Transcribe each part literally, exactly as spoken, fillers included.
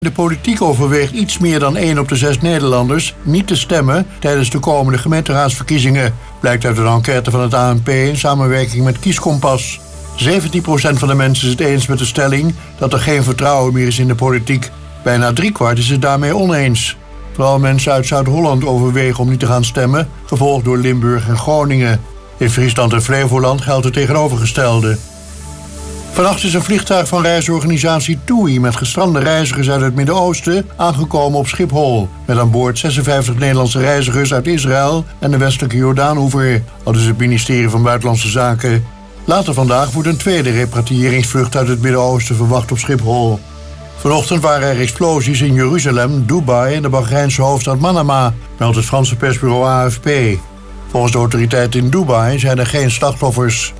De politiek overweegt iets meer dan één op de zes Nederlanders niet te stemmen tijdens de komende gemeenteraadsverkiezingen, blijkt uit een enquête van het A N P in samenwerking met Kieskompas. zeventien procent van de mensen is het eens met de stelling dat er geen vertrouwen meer is in de politiek. Bijna driekwart is het daarmee oneens. Vooral mensen uit Zuid-Holland overwegen om niet te gaan stemmen, gevolgd door Limburg en Groningen. In Friesland en Flevoland geldt het tegenovergestelde. Vannacht is een vliegtuig van reisorganisatie TUI met gestrande reizigers uit het Midden-Oosten aangekomen op Schiphol. Met aan boord zesenvijftig Nederlandse reizigers uit Israël en de westelijke Jordaanoever, aldus het ministerie van Buitenlandse Zaken. Later vandaag wordt een tweede repatriëringsvlucht uit het Midden-Oosten verwacht op Schiphol. Vanochtend waren er explosies in Jeruzalem, Dubai en de Bahreinse hoofdstad Manama, meldt het Franse persbureau A F P. Volgens de autoriteiten in Dubai zijn er geen slachtoffers.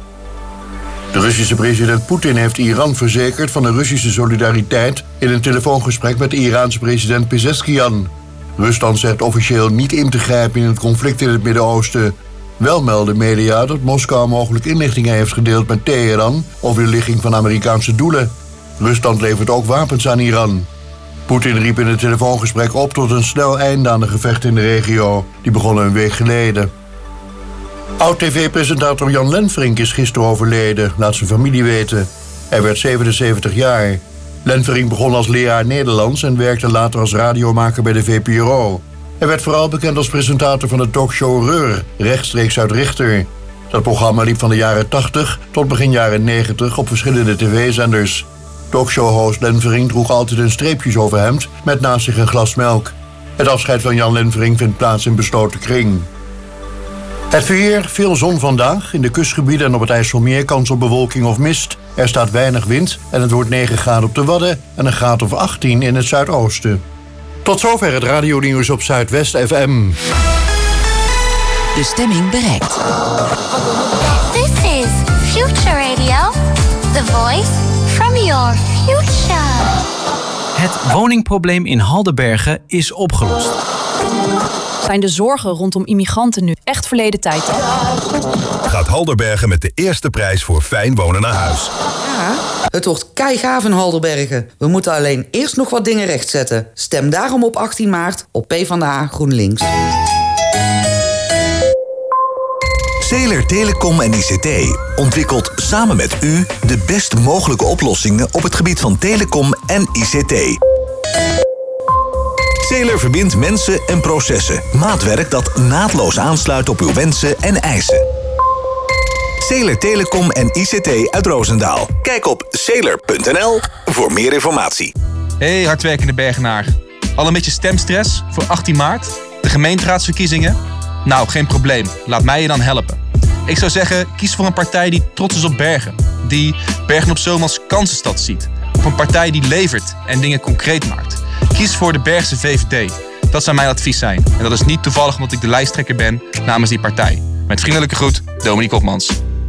De Russische president Poetin heeft Iran verzekerd van de Russische solidariteit in een telefoongesprek met de Iraanse president Pezeshkian. Rusland zegt officieel niet in te grijpen in het conflict in het Midden-Oosten. Wel melden media dat Moskou mogelijk inlichtingen heeft gedeeld met Teheran over de ligging van Amerikaanse doelen. Rusland levert ook wapens aan Iran. Poetin riep in het telefoongesprek op tot een snel einde aan de gevechten in de regio. Die begonnen een week geleden. Oud-tv-presentator Jan Lenverink is gisteren overleden, laat zijn familie weten. Hij werd zevenenzeventig jaar. Lenverink begon als leraar Nederlands en werkte later als radiomaker bij de V P R O. Hij werd vooral bekend als presentator van de talkshow Reur, rechtstreeks uit Richter. Dat programma liep van de jaren tachtig tot begin jaren negentig op verschillende tv-zenders. Talkshow-host Lenverink droeg altijd een streepjesoverhemd met naast zich een glas melk. Het afscheid van Jan Lenverink vindt plaats in besloten kring. Het weer, veel zon vandaag. In de kustgebieden en op het IJsselmeer kans op bewolking of mist. Er staat weinig wind en het wordt negen graden op de Wadden en een graad of achttien in het zuidoosten. Tot zover het radionieuws op Zuidwest F M. De stemming bereikt. This is Future Radio. The voice from your future. Het woningprobleem in Haldenbergen is opgelost. Zijn de zorgen rondom immigranten nu echt verleden tijd? Gaat Haldenbergen met de eerste prijs voor fijn wonen naar huis. Ja, het wordt keigaaf in Haldenbergen. We moeten alleen eerst nog wat dingen rechtzetten. Stem daarom op achttien maart op PvdA GroenLinks. Zeeler Telecom en I C T ontwikkelt samen met u de best mogelijke oplossingen op het gebied van telecom en I C T. Zeeler verbindt mensen en processen. Maatwerk dat naadloos aansluit op uw wensen en eisen. Zeeler Telecom en I C T uit Roosendaal. Kijk op zeeler punt n l voor meer informatie. Hey hardwerkende Bergenaar. Al een beetje stemstress voor achttien maart? De gemeenteraadsverkiezingen? Nou, geen probleem. Laat mij je dan helpen. Ik zou zeggen, kies voor een partij die trots is op Bergen. Die Bergen op Zoom als kansenstad ziet. Of een partij die levert en dingen concreet maakt. Kies voor de Bergse V V D. Dat zou mijn advies zijn. En dat is niet toevallig omdat ik de lijsttrekker ben namens die partij. Met vriendelijke groet, Dominique Opmans.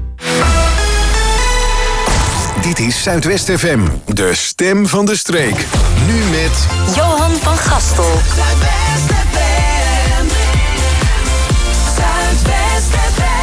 Dit is Zuidwest F M, de stem van de streek. Nu met Johan van Gastel. Zuidwest F M. Zuidwest F M.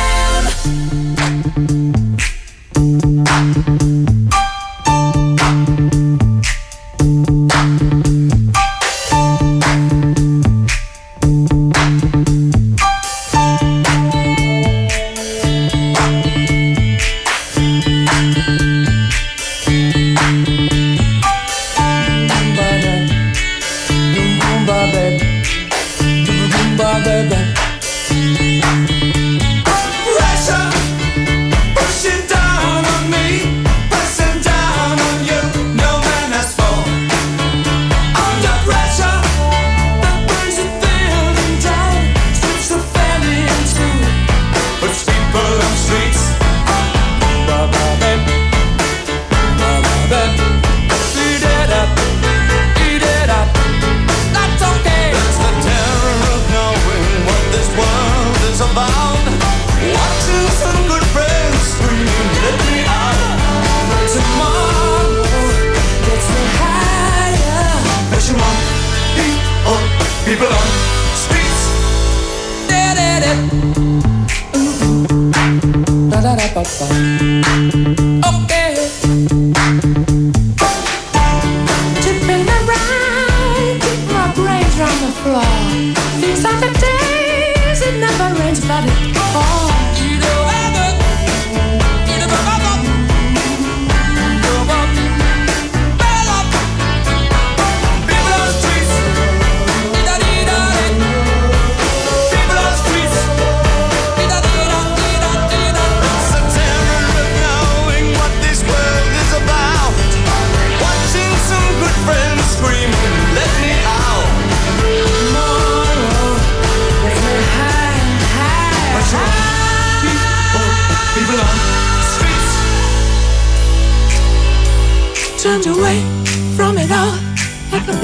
Okay. Tipping around.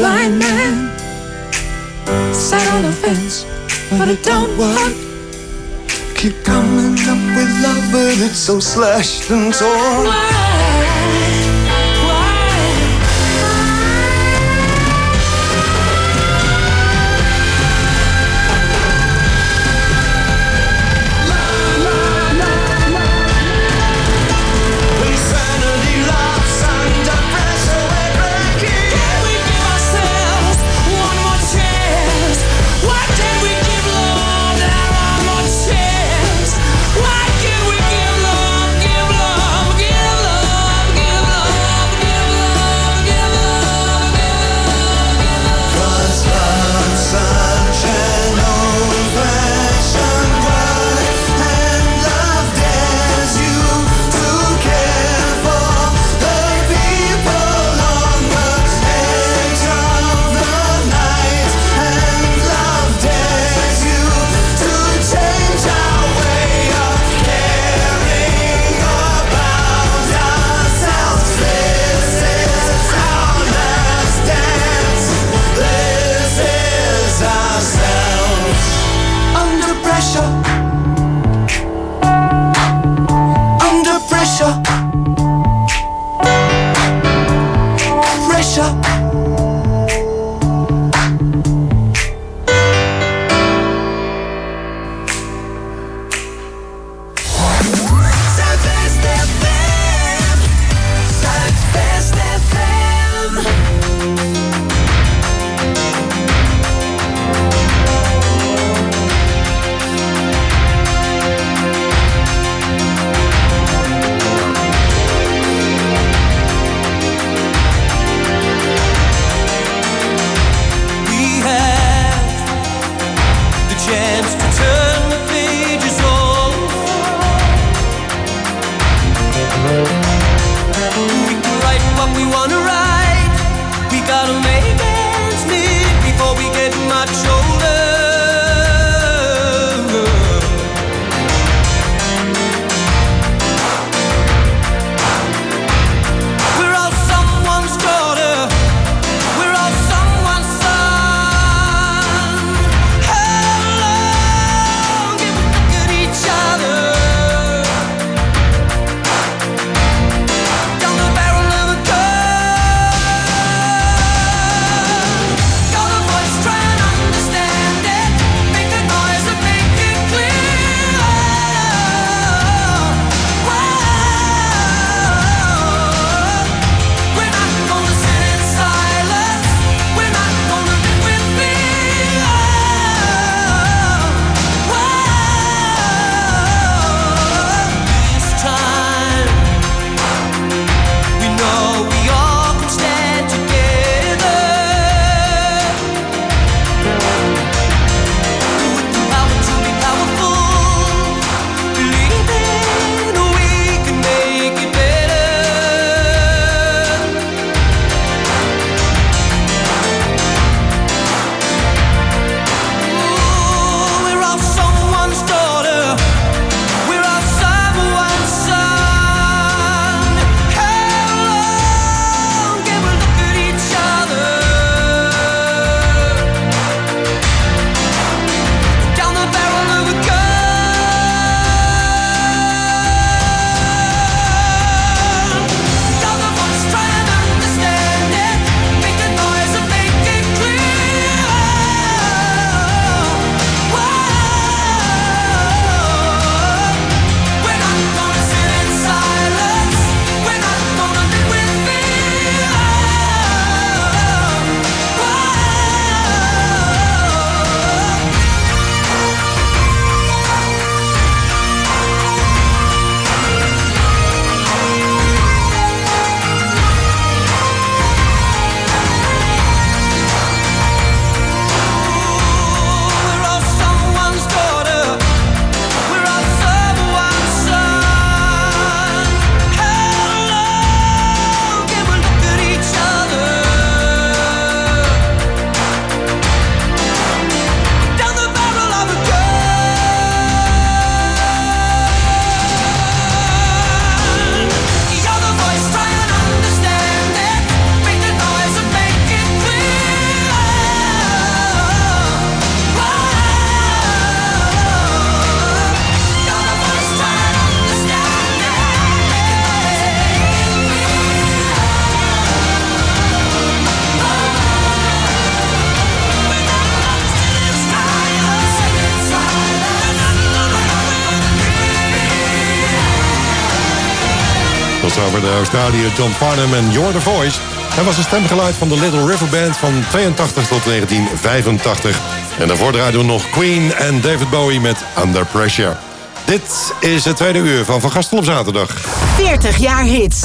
blind man sat on the fence, but it don't work. Keep coming up with love, but it's so slashed and torn. Why can't we give love, give love, give love? Tot zover de Australiër John Farnham en You're the Voice. Hij was een stemgeluid van de Little River Band van tweeëntachtig tot negentien vijfentachtig. En daarvoor draaiden we nog Queen en David Bowie met Under Pressure. Dit is het tweede uur van Van Gastel op zaterdag. veertig jaar hits.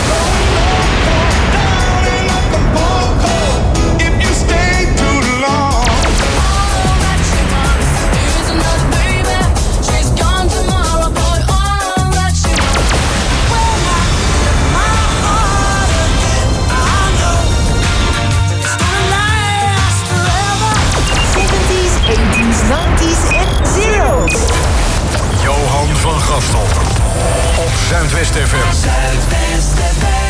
nineties en zeros. Johan van Gastel op Zuidwest F M. Zuidwest F M.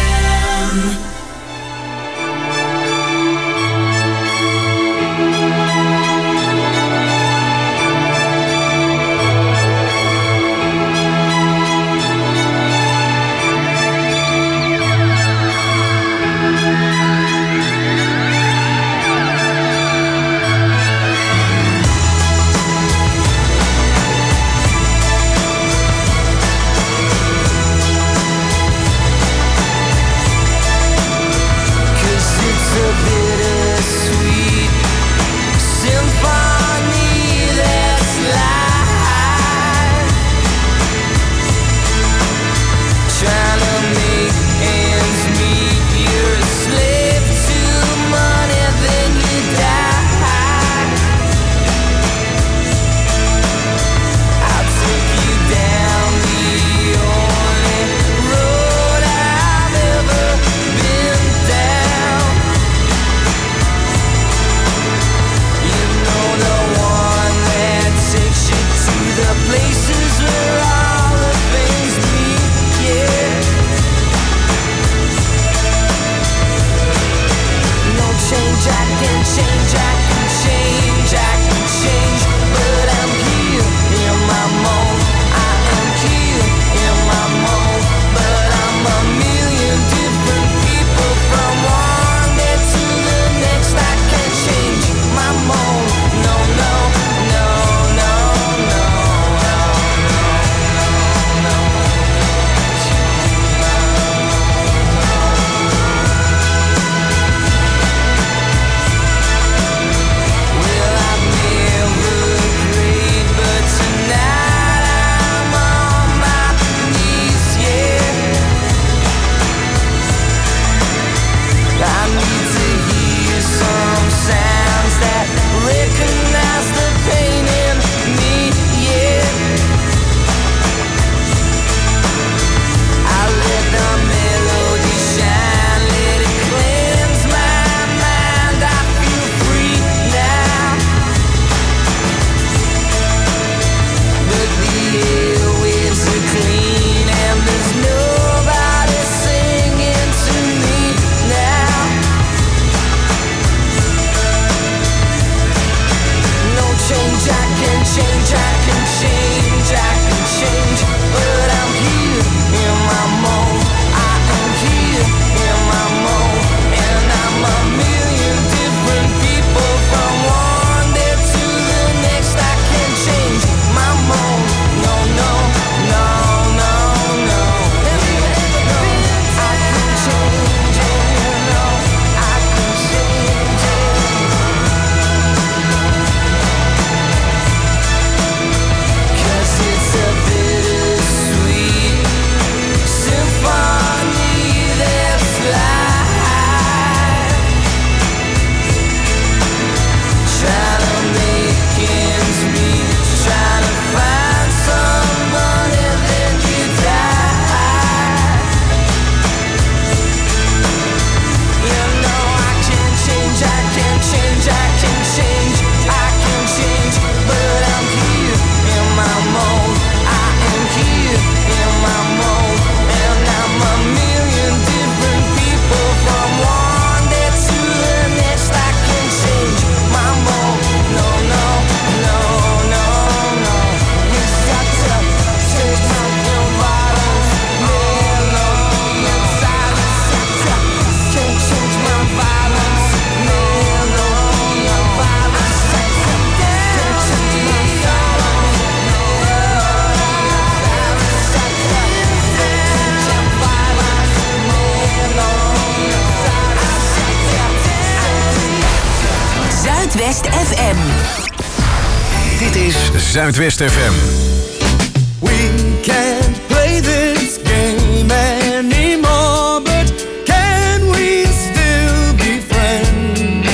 Zuidwest F M. Dit is Zuidwest F M. We can't play this game anymore, but can we still be friends?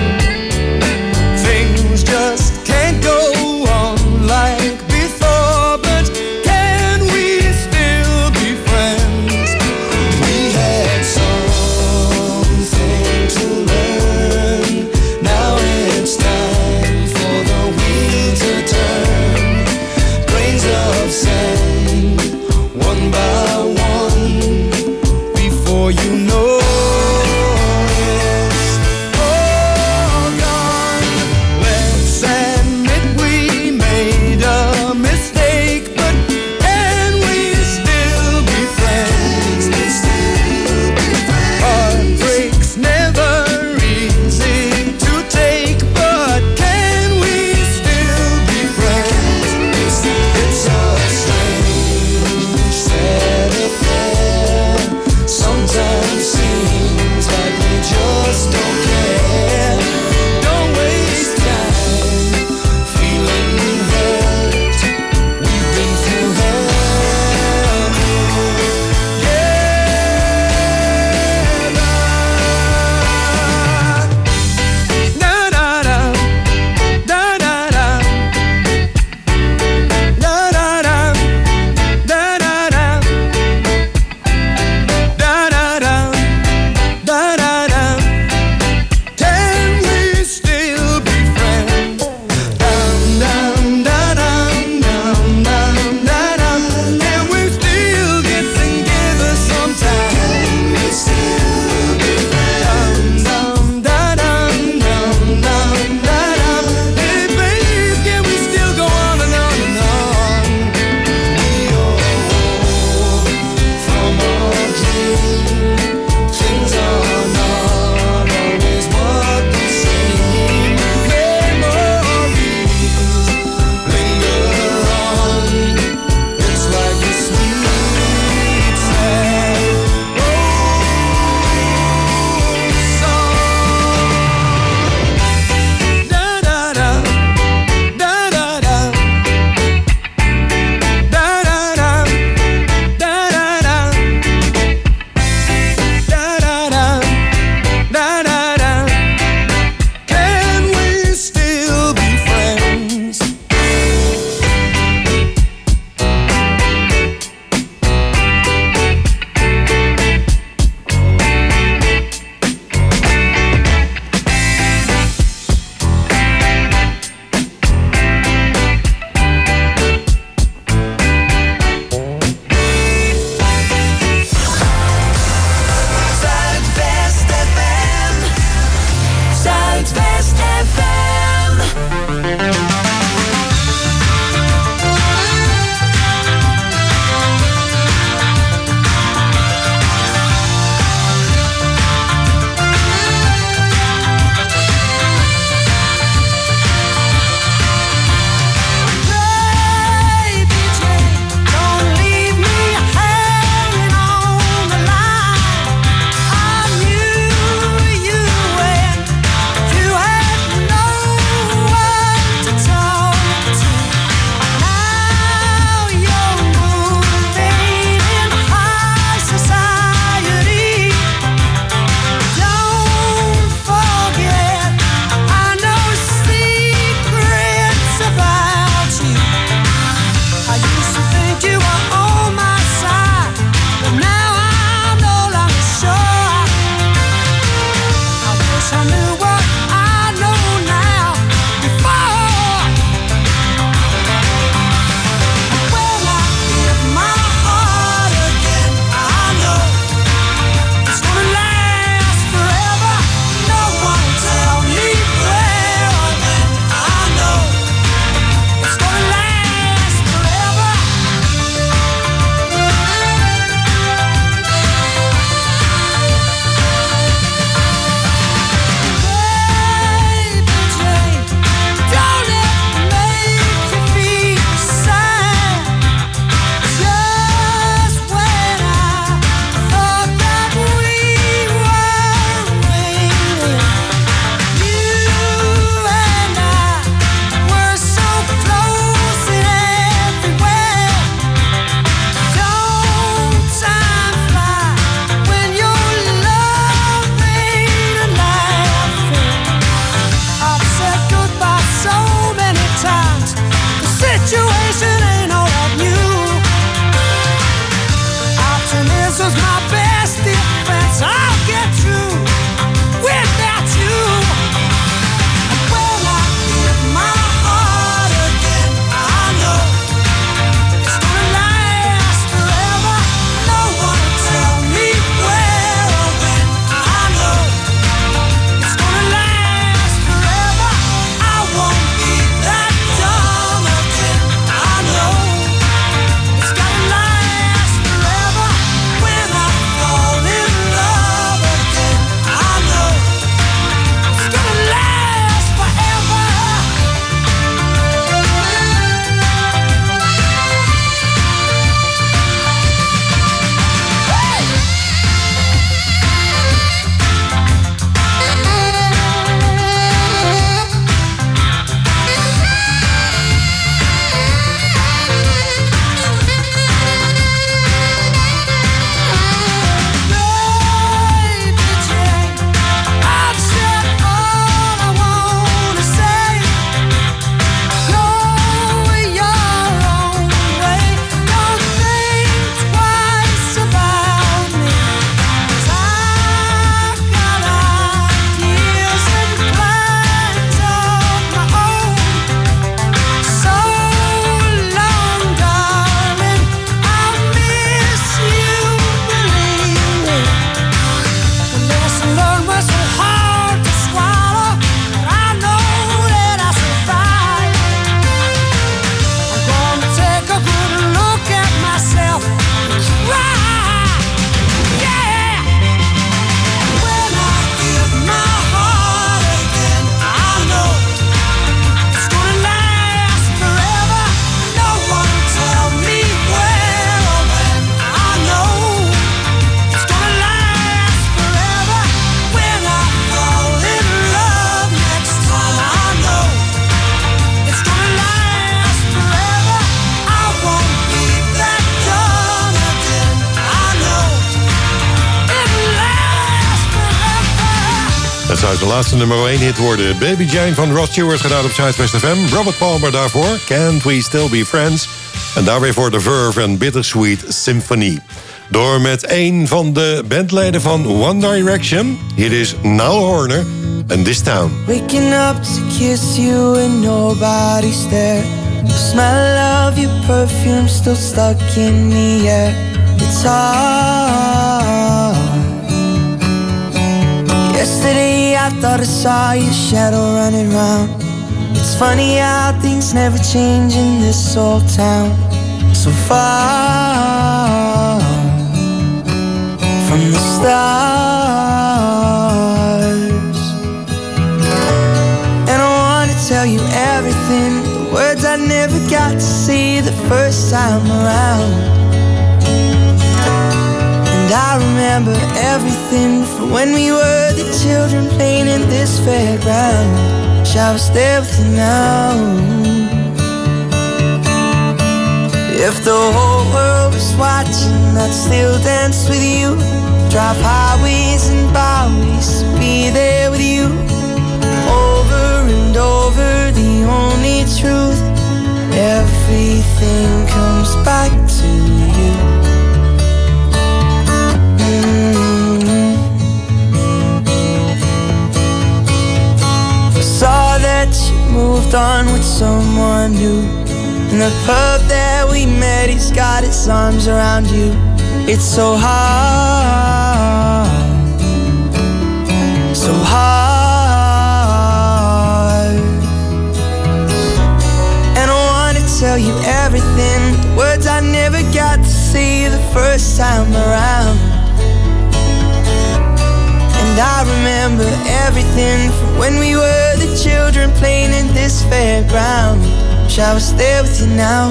Things just can't go on like before, but can we still be friends? We had something to learn. Now it's time for the wheel to turn. Grains of sand, one by one. laatste nummer één hit worden. Baby Jane van Rod Stewart gedaan op Zuidwest F M. Robert Palmer daarvoor. Can't We Still Be Friends? En daar weer voor The Verve en Bittersweet Symphony. Door met een van de bandleden van One Direction. Hier is Niall Horner en This Town. Waking up to kiss you and nobody's there. The smell of your perfume still stuck in the air. It's hard. Yesterday I thought I saw your shadow running round. It's funny how things never change in this old town. So far from the stars. And I wanna tell you everything, the words I never got to say the first time around. And I remember everything from when we were the children playing in this fairground. Shall I stay with you now? If the whole world was watching, I'd still dance with you. Drive highways and byways, be there with you. Over and over, the only truth. Everything comes back to you. Mm-hmm. I saw that you moved on with someone new. In the pub that we met, he's got his arms around you. It's so hard, so hard. And I wanna tell you everything, the words I never got to say the first time around. And I remember everything from when we were the children playing in this fairground. Shall I stay with you now?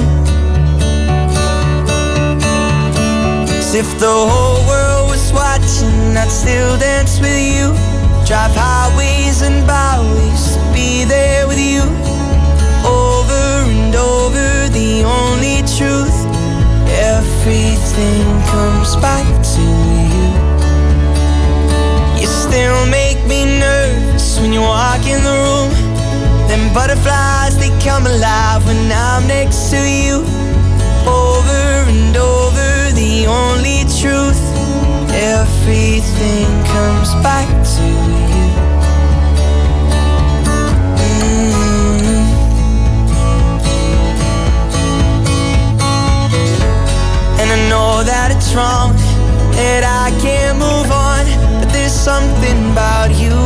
'Cause if the whole world was watching, I'd still dance with you. Drive highways and byways, be there with you. Over and over, the only truth. Everything comes back to you. You still make me nervous when you walk in the room. Them butterflies, they come alive when I'm next to you. Over and over, the only truth. Everything comes back to you. Mm-hmm. And I know that it's wrong, that I can't move on, but there's something about you.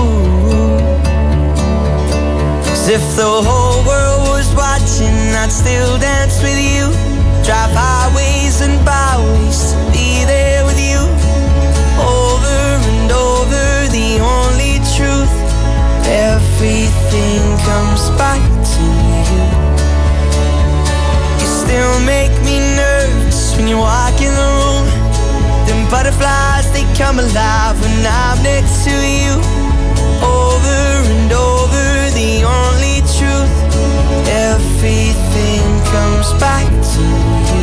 If the whole world was watching, I'd still dance with you. Drive highways and byways, be there with you. Over and over, the only truth. Everything comes back to you. You still make me nervous when you walk in the room. Them butterflies, they come alive when I'm next to you. Over and over, the only truth. Everything comes back to you.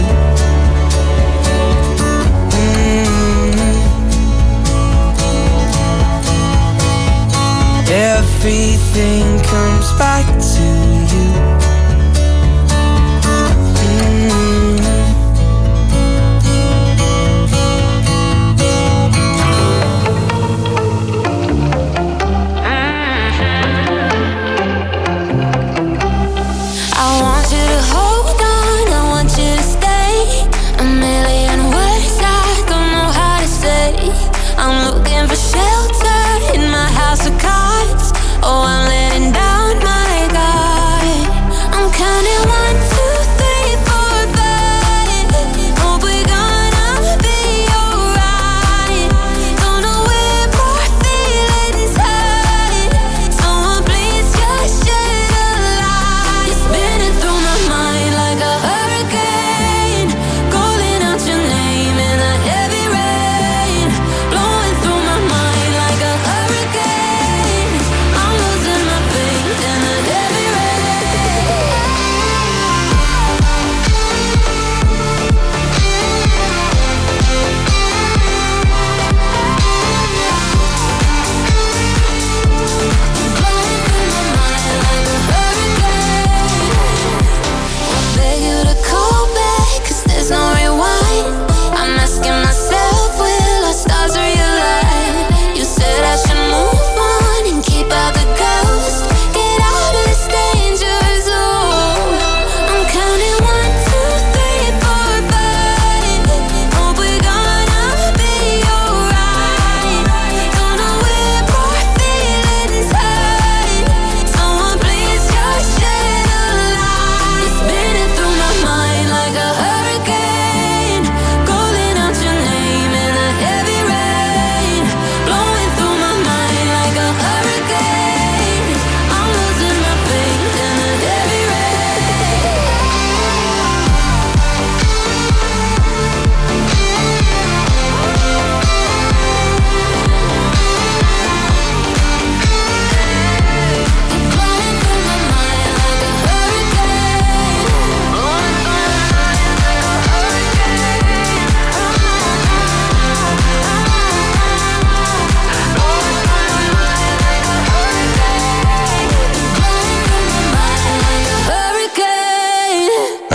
Mm-hmm. Everything comes back to you. I'm looking for shelter in my house of cards. Oh, I'm letting down my guard.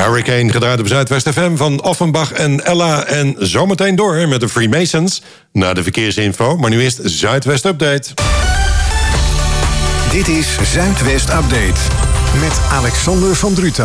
Hurricane gedraaid op Zuidwest F M van Offenbach en Ella. En zometeen door met de Freemasons naar de verkeersinfo. Maar nu eerst Zuidwest Update. Dit is Zuidwest Update met Alexander van Druten.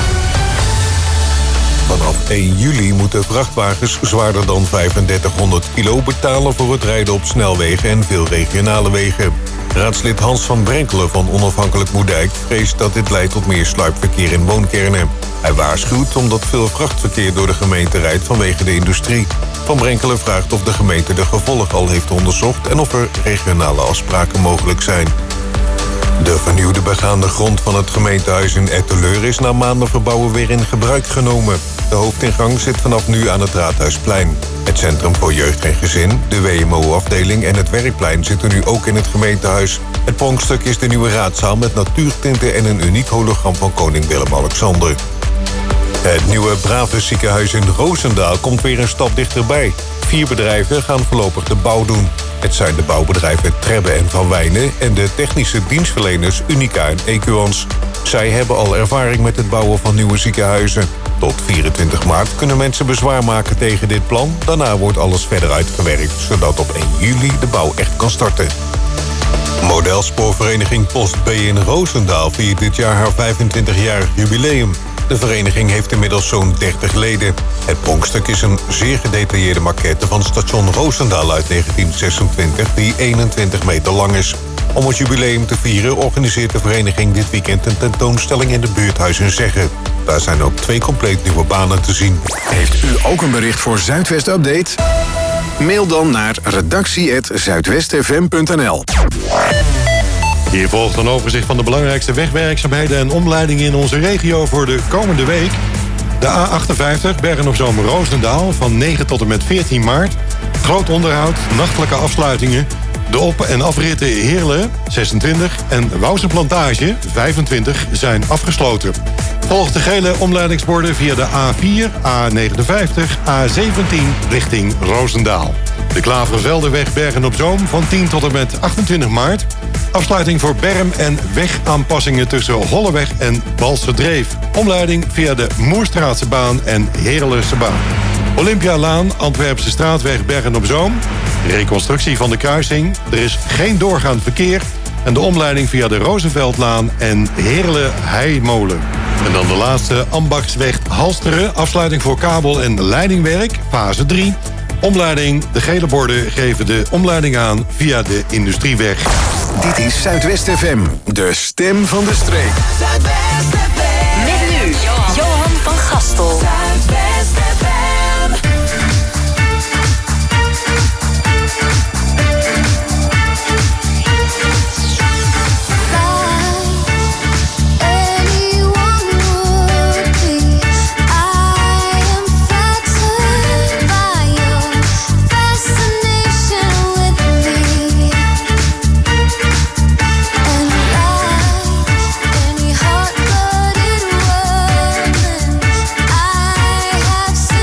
Vanaf één juli moeten vrachtwagens zwaarder dan vijfendertighonderd kilo betalen voor het rijden op snelwegen en veel regionale wegen. Raadslid Hans van Brenkelen van Onafhankelijk Moerdijk vreest dat dit leidt tot meer sluipverkeer in woonkernen. Hij waarschuwt omdat veel vrachtverkeer door de gemeente rijdt vanwege de industrie. Van Brenkelen vraagt of de gemeente de gevolgen al heeft onderzocht en of er regionale afspraken mogelijk zijn. De vernieuwde begaande grond van het gemeentehuis in Etteleur is na maanden verbouwen weer in gebruik genomen. De hoofdingang zit vanaf nu aan het Raadhuisplein. Het Centrum voor Jeugd en Gezin, de W M O-afdeling en het Werkplein zitten nu ook in het gemeentehuis. Het pronkstuk is de nieuwe raadzaal met natuurtinten en een uniek hologram van koning Willem-Alexander. Het nieuwe Brave ziekenhuis in Roosendaal komt weer een stap dichterbij. Vier bedrijven gaan voorlopig de bouw doen. Het zijn de bouwbedrijven Trebbe en Van Wijnen en de technische dienstverleners Unica en Equans. Zij hebben al ervaring met het bouwen van nieuwe ziekenhuizen. Tot vierentwintig maart kunnen mensen bezwaar maken tegen dit plan. Daarna wordt alles verder uitgewerkt, zodat op één juli de bouw echt kan starten. Modelspoorvereniging Post B in Roosendaal viert dit jaar haar vijfentwintigjarig jubileum. De vereniging heeft inmiddels zo'n dertig leden. Het pronkstuk is een zeer gedetailleerde maquette van station Roosendaal uit negentien zesentwintig... die eenentwintig meter lang is. Om het jubileum te vieren organiseert de vereniging dit weekend een tentoonstelling in de buurthuis in Zeggen. Daar zijn ook twee compleet nieuwe banen te zien. Heeft u ook een bericht voor Zuidwest Update? Mail dan naar redactie apenstaartje zuidwestfm punt n l. Hier volgt een overzicht van de belangrijkste wegwerkzaamheden en omleidingen in onze regio voor de komende week. De A achtenvijftig Bergen-op-Zoom-Roosendaal van negen tot en met veertien maart. Groot onderhoud, nachtelijke afsluitingen. De op- en afritten Heerlen zesentwintig en Wouwse-Plantage vijfentwintig zijn afgesloten. Volgt de gele omleidingsborden via de A vier, A negenenvijftig, A zeventien richting Roosendaal. De Klaverveldenweg Bergen-op-Zoom van tien tot en met achtentwintig maart. Afsluiting voor berm- en wegaanpassingen tussen Holleweg en Balse Dreef. Omleiding via de Moerstraatsche baan en Heerlense baan. Olympialaan, Antwerpse straatweg Bergen-op-Zoom. Reconstructie van de kruising. Er is geen doorgaand verkeer. En de omleiding via de Rozenveldlaan en Heerlen-Heimolen. En dan de laatste, Ambaksweg Halsteren. Afsluiting voor kabel- en leidingwerk, fase drie. Omleiding, de gele borden geven de omleiding aan via de Industrieweg. Dit is Zuidwest F M, de stem van de streek. Zuidwest F M. Met nu Johan van Gastel. Zuidwest F M. Any hot-blooded woman, I have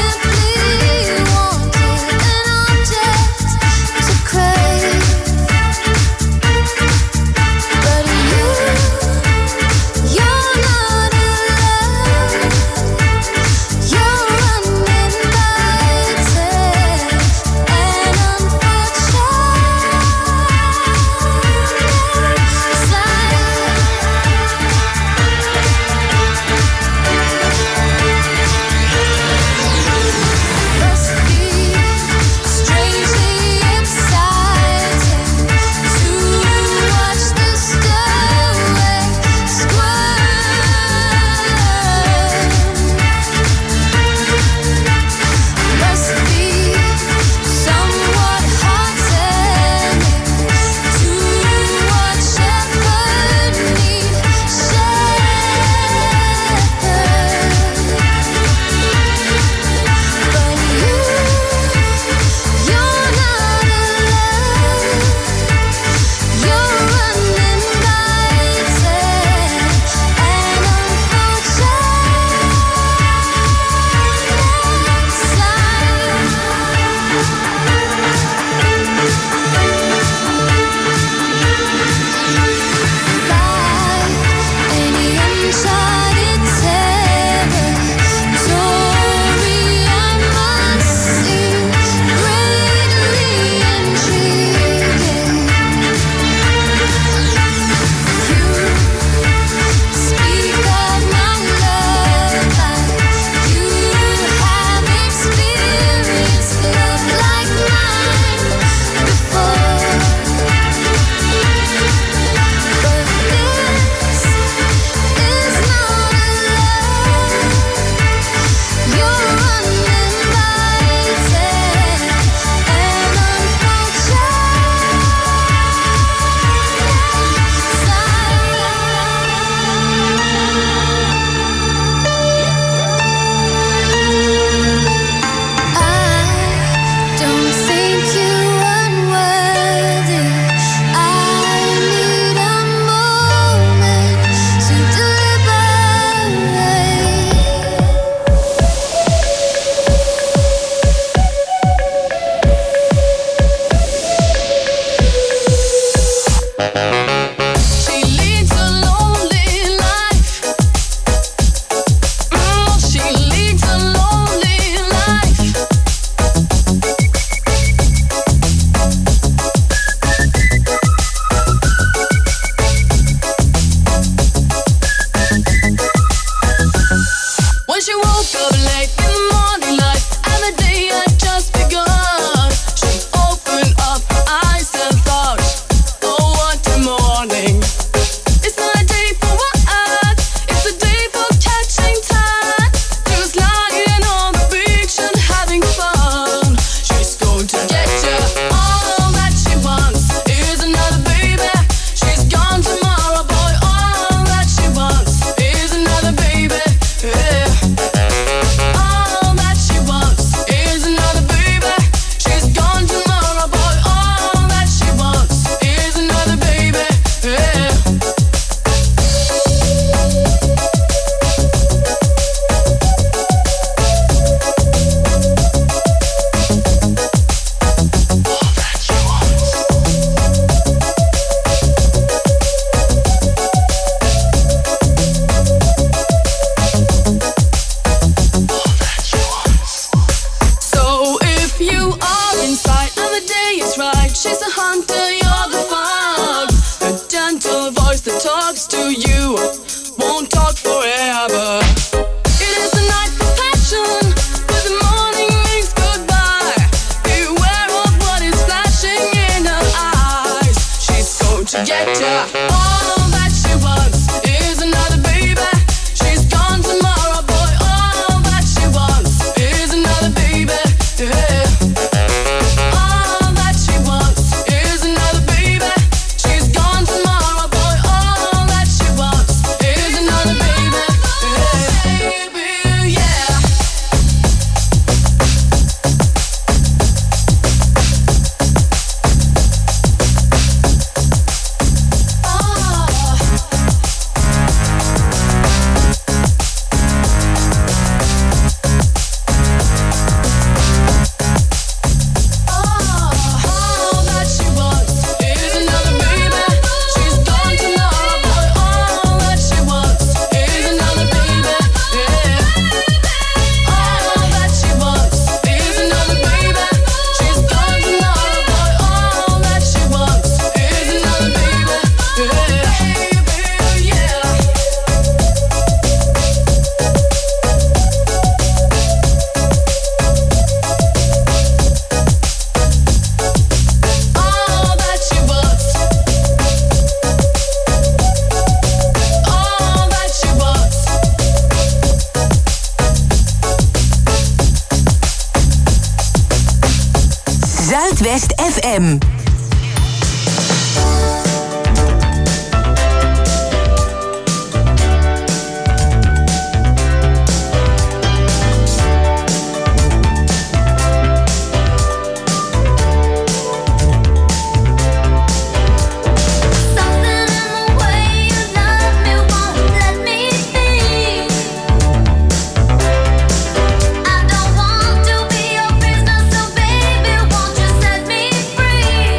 you won't talk forever. It is the night for passion, but the morning means goodbye. Beware of what is flashing in her eyes. She's going to get ya. All that she wants is another baby. She's gone tomorrow, boy. All that she wants is another baby. Yeah. All that she wants is another baby. She's gone tomorrow, boy. All that she wants is another baby. Yeah. Baby, yeah. All that she wants is another baby. She's gone tomorrow, boy. All that she wants is another baby. Yeah. All that she wants is another baby. She's gone tomorrow, boy. All that she wants is another baby. Yeah. Yeah. All that she wants. All that she wants. Zuidwest F M. Something in the way you love me won't let me be. I don't want to be your prisoner, so baby, won't you set me free?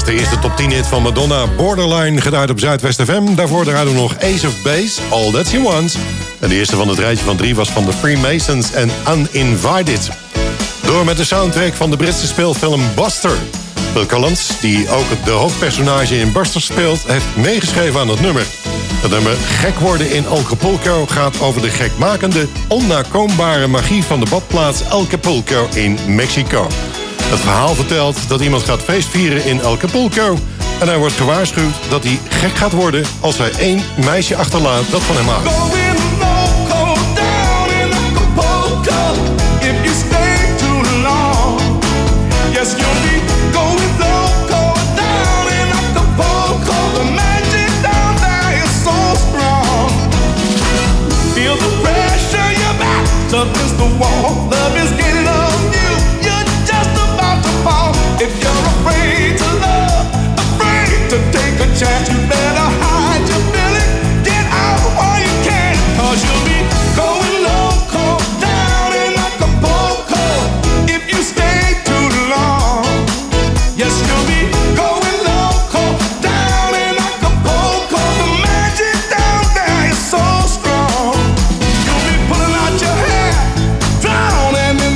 was de eerste top tien hit van Madonna, Borderline, gedraaid op Zuidwest F M. Daarvoor draaiden we nog Ace of Base, All That She Wants. En de eerste van het rijtje van drie was van The Freemasons en Uninvited. Door met de soundtrack van de Britse speelfilm Buster. Phil Collins, die ook de hoofdpersonage in Buster speelt, heeft meegeschreven aan het nummer. Het nummer Gek worden in Acapulco gaat over de gekmakende, onnakoombare magie van de badplaats Acapulco in Mexico. Het verhaal vertelt dat iemand gaat feestvieren in Acapulco en hij wordt gewaarschuwd dat hij gek gaat worden als hij één meisje achterlaat dat van hem houdt. Love is the wall, love is getting on you. You're just about to fall. If you're afraid to love, afraid to take a chance, you better hide your feeling. Get out while you can, cause you'll be going loco down in Acapulco if you stay too long. Yes, you'll be going loco down in Acapulco. The magic down there is so strong. You'll be pulling out your hair, drowning in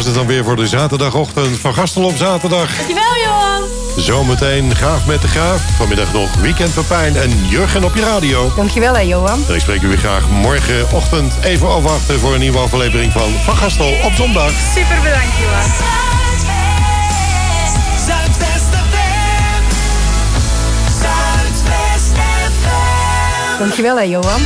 het dan weer voor de zaterdagochtend van Gastel op zaterdag. Dankjewel, Johan. Zometeen Gaaf met de Graaf. Vanmiddag nog Weekend Pepijn en Jurgen op je radio. Dankjewel, hè, Johan. En ik spreek u weer graag morgenochtend. Even afwachten voor een nieuwe aflevering van Van Gastel op zondag. Super bedankt, Johan. Zuidwest F M. Zuidwest F M. Dankjewel, hè, Johan.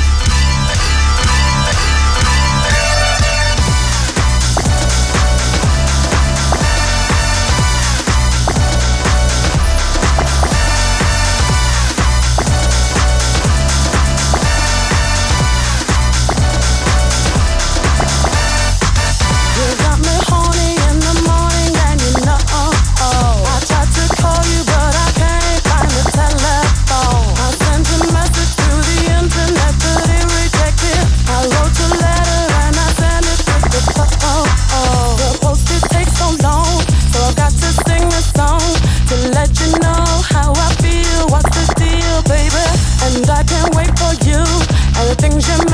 Things you